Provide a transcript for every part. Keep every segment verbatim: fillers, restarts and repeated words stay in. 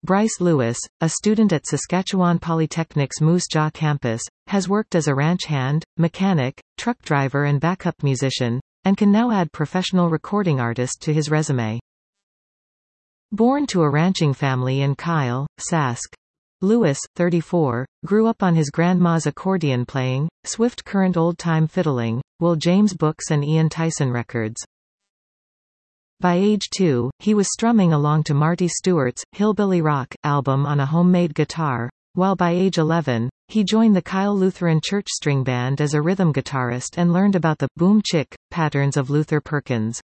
Bryce Lewis, a student at Saskatchewan Polytechnic's Moose Jaw campus, has worked as a ranch hand, mechanic, truck driver and backup musician, and can now add professional recording artist to his resume. Born to a ranching family in Kyle, Sask, Lewis, thirty-four, grew up on his grandma's accordion playing, Swift Current old-time fiddling, Will James books and Ian Tyson records. By age two, he was strumming along to Marty Stewart's Hillbilly Rock album on a homemade guitar, while by age eleven, he joined the Kyle Lutheran Church String Band as a rhythm guitarist and learned about the boom chick patterns of Luther Perkins.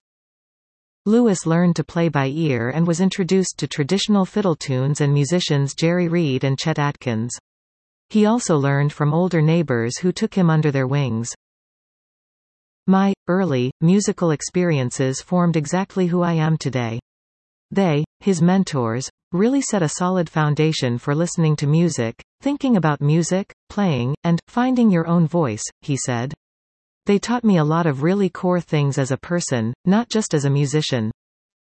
Lewis learned to play by ear and was introduced to traditional fiddle tunes and musicians Jerry Reed and Chet Atkins. He also learned from older neighbors who took him under their wings. My early musical experiences formed exactly who I am today. They, his mentors, really set a solid foundation for listening to music, thinking about music, playing, and finding your own voice, he said. They taught me a lot of really core things as a person, not just as a musician.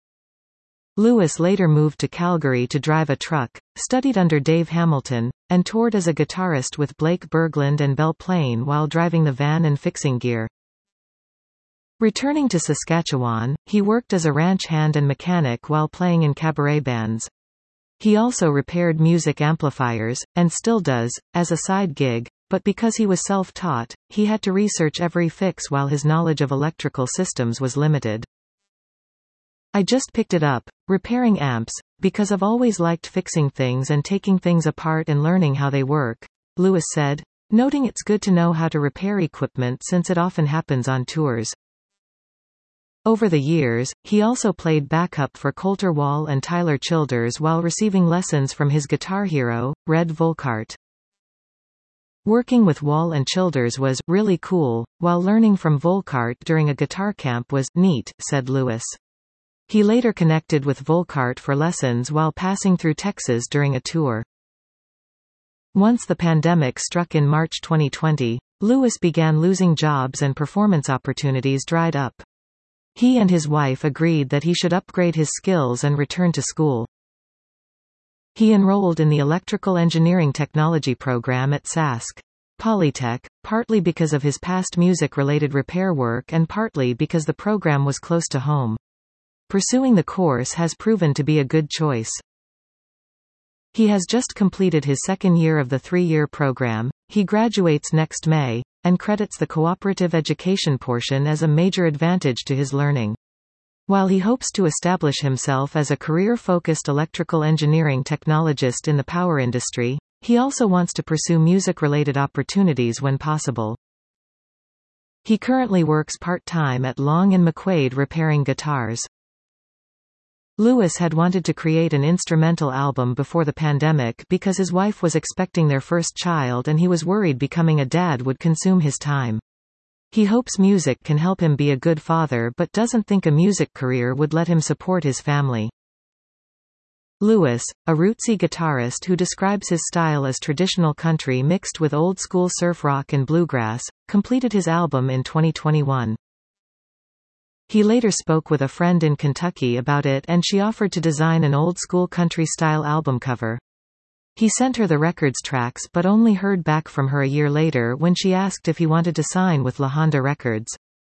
Lewis later moved to Calgary to drive a truck, studied under Dave Hamilton, and toured as a guitarist with Blake Berglund and Belle Plaine while driving the van and fixing gear. Returning to Saskatchewan, he worked as a ranch hand and mechanic while playing in cabaret bands. He also repaired music amplifiers, and still does, as a side gig, but because he was self-taught, he had to research every fix while his knowledge of electrical systems was limited. I just picked it up, repairing amps, because I've always liked fixing things and taking things apart and learning how they work, Lewis said, noting it's good to know how to repair equipment since it often happens on tours. Over the years, he also played backup for Colter Wall and Tyler Childers while receiving lessons from his guitar hero, Red Volkart. Working with Wall and Childers was really cool, while learning from Volkart during a guitar camp was neat, said Lewis. He later connected with Volkart for lessons while passing through Texas during a tour. Once the pandemic struck in March twenty twenty, Lewis began losing jobs and performance opportunities dried up. He and his wife agreed that he should upgrade his skills and return to school. He enrolled in the Electrical Engineering Technology program at Sask Polytech, partly because of his past music-related repair work and partly because the program was close to home. Pursuing the course has proven to be a good choice. He has just completed his second year of the three-year program. He graduates next May, and credits the cooperative education portion as a major advantage to his learning. While he hopes to establish himself as a career-focused electrical engineering technologist in the power industry, he also wants to pursue music-related opportunities when possible. He currently works part-time at Long and McQuaid repairing guitars. Lewis had wanted to create an instrumental album before the pandemic because his wife was expecting their first child and he was worried becoming a dad would consume his time. He hopes music can help him be a good father but doesn't think a music career would let him support his family. Lewis, a rootsy guitarist who describes his style as traditional country mixed with old-school surf rock and bluegrass, completed his album in twenty twenty-one. He later spoke with a friend in Kentucky about it and she offered to design an old-school country-style album cover. He sent her the records tracks but only heard back from her a year later when she asked if he wanted to sign with La Honda Records.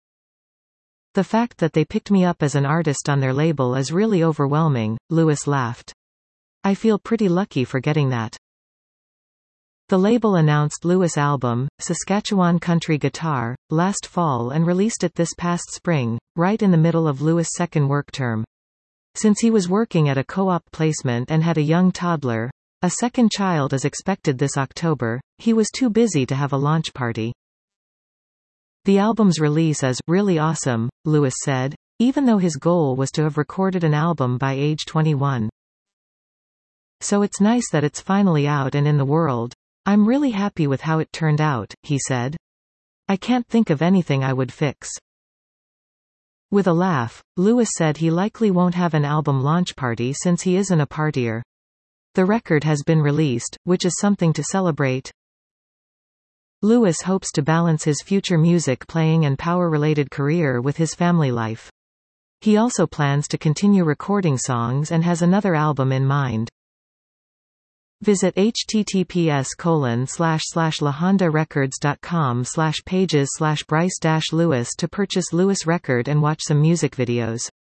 The fact that they picked me up as an artist on their label is really overwhelming, Lewis laughed. I feel pretty lucky for getting that. The label announced Lewis' album, Saskatchewan Country Guitar, last fall and released it this past spring, right in the middle of Lewis' second work term. Since he was working at a co-op placement and had a young toddler, a second child is expected this October, he was too busy to have a launch party. The album's release is really awesome, Lewis said, even though his goal was to have recorded an album by age twenty-one. So it's nice that it's finally out and in the world. I'm really happy with how it turned out, he said. I can't think of anything I would fix. With a laugh, Lewis said he likely won't have an album launch party since he isn't a partier. The record has been released, which is something to celebrate. Lewis hopes to balance his future music playing and power-related career with his family life. He also plans to continue recording songs and has another album in mind. Visit https colon slash slash lahondarecords dot com slash pages slash Bryce dash Lewis to purchase Lewis record and watch some music videos.